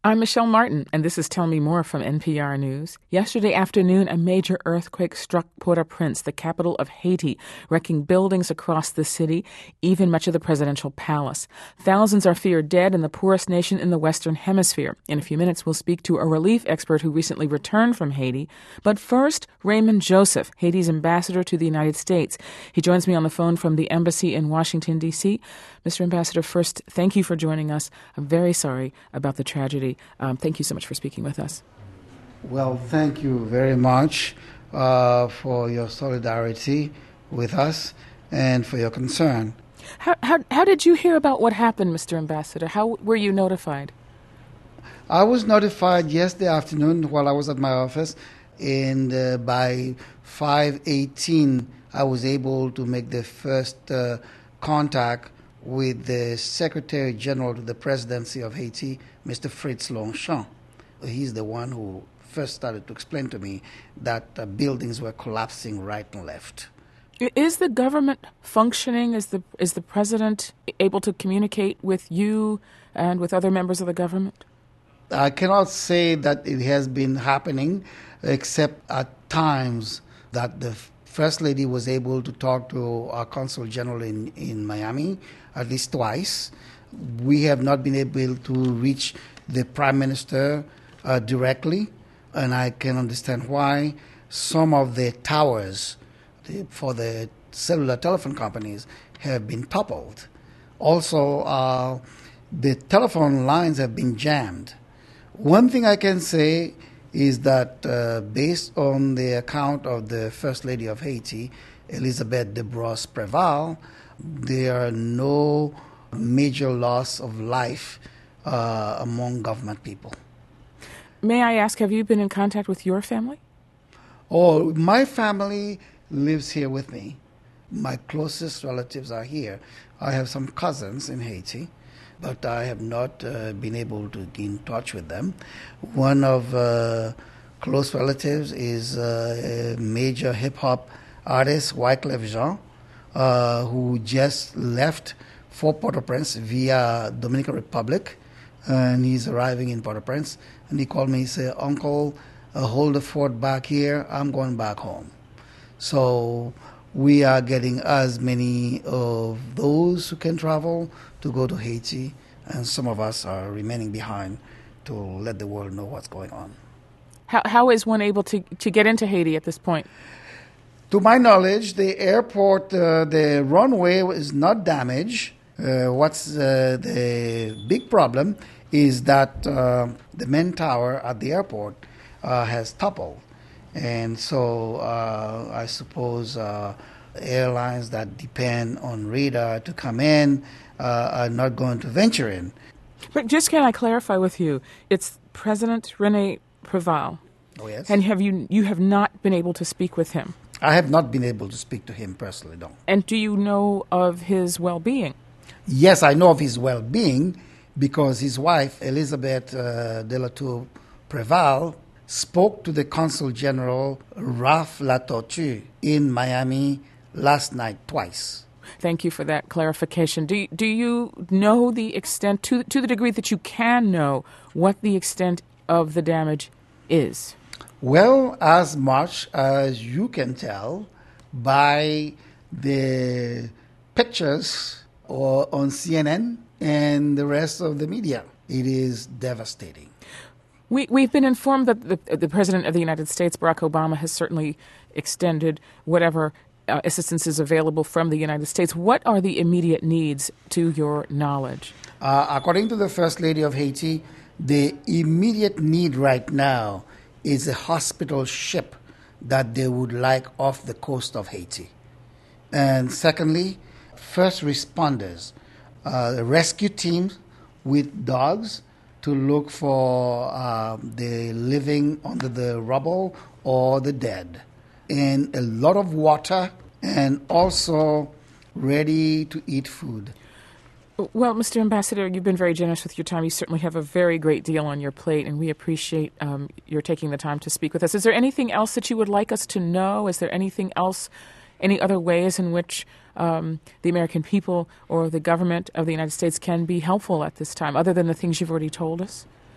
I'm Michelle Martin, and this is Tell Me More from NPR News. Yesterday afternoon, a major earthquake struck Port-au-Prince, the capital of Haiti, wrecking buildings across the city, even much of the presidential palace. Thousands are feared dead in the poorest nation in the Western Hemisphere. In a few minutes, we'll speak to a relief expert who recently returned from Haiti. But first, Raymond Joseph, Haiti's ambassador to the United States. He joins me on the phone from the embassy in Washington, D.C. Mr. Ambassador, first, thank you for joining us. I'm very sorry about the tragedy. Thank you so much for speaking with us. Well, thank you very much for your solidarity with us and for your concern. How did you hear about what happened, Mr. Ambassador? How were you notified? I was notified yesterday afternoon while I was at my office, and by 5:18 I was able to make the first contact with the Secretary General to the Presidency of Haiti, Mr. Fritz Longchamp. He's the one who first started to explain to me that buildings were collapsing right and left. Is the government functioning? Is the president able to communicate with you and with other members of the government? I cannot say that it has been happening, except at times that the First Lady was able to talk to our Consul General in Miami at least twice. We have not been able to reach the Prime Minister directly, and I can understand why. Some of the towers for the cellular telephone companies have been toppled. Also, the telephone lines have been jammed. One thing I can say is that based on the account of the First Lady of Haiti, Elizabeth de Brosse-Préval, there are no major loss of life among government people. May I ask, have you been in contact with your family? Oh, my family lives here with me. My closest relatives are here. I have some cousins in Haiti, but I have not been able to get in touch with them. One of close relatives is a major hip-hop artist, Wyclef Jean, who just left for Port-au-Prince via Dominican Republic, and he's arriving in Port-au-Prince. And he called me, he said, "Uncle, hold the fort back here. I'm going back home." So we are getting as many of those who can travel to go to Haiti, and some of us are remaining behind to let the world know what's going on. How is one able to get into Haiti at this point? To my knowledge, the airport, the runway is not damaged. What's the big problem is that the main tower at the airport has toppled. And so I suppose airlines that depend on radar to come in are not going to venture in. But just can I clarify with you, it's President Rene Préval. Oh, yes. And you have not been able to speak with him? I have not been able to speak to him personally, no. And do you know of his well-being? Yes, I know of his well-being because his wife, Elizabeth de la Tour Préval, spoke to the Consul General Ralph Latortue in Miami last night twice. Thank you for that clarification. Do you know the extent, to the degree that you can know, what the extent of the damage is? Well, as much as you can tell by the pictures or on CNN and the rest of the media. It is devastating. We've been informed that the President of the United States, Barack Obama, has certainly extended whatever assistance is available from the United States. What are the immediate needs to your knowledge? According to the First Lady of Haiti, the immediate need right now is a hospital ship that they would like off the coast of Haiti. And secondly, first responders, rescue teams with dogs to look for the living under the rubble or the dead. And a lot of water and also ready-to-eat food. Well, Mr. Ambassador, you've been very generous with your time. You certainly have a very great deal on your plate, and we appreciate your taking the time to speak with us. Is there anything else that you would like us to know? Is there anything else, any other ways in which the American people or the government of the United States can be helpful at this time, other than the things you've already told us?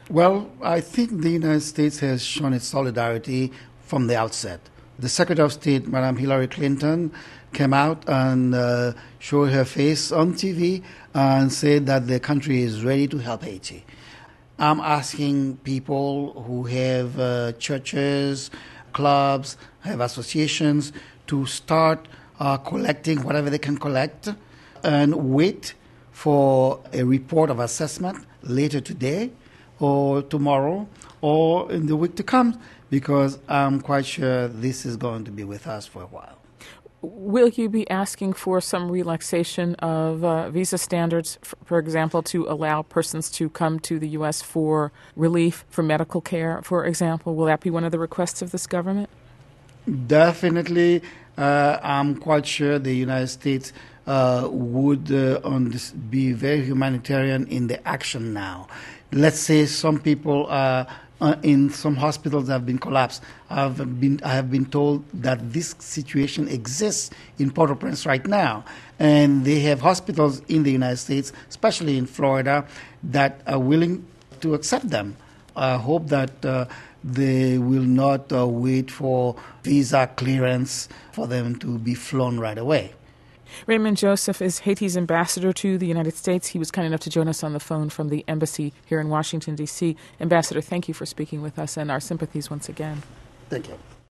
Well, I think the United States has shown its solidarity from the outset. The Secretary of State, Madam Hillary Clinton, came out and showed her face on TV and said that the country is ready to help Haiti. I'm asking people who have churches, clubs, have associations to start collecting whatever they can collect and wait for a report of assessment later today or tomorrow or in the week to come, because I'm quite sure this is going to be with us for a while. Will you be asking for some relaxation of visa standards, for example, to allow persons to come to the U.S. for relief, for medical care, for example? Will that be one of the requests of this government? Definitely. I'm quite sure the United States would be very humanitarian in the action now. Let's say some people in some hospitals have been collapsed. I have been told that this situation exists in Port-au-Prince right now, and they have hospitals in the United States, especially in Florida, that are willing to accept them. I hope that they will not wait for visa clearance for them to be flown right away. Raymond Joseph is Haiti's ambassador to the United States. He was kind enough to join us on the phone from the embassy here in Washington, D.C. Ambassador, thank you for speaking with us, and our sympathies once again. Thank you.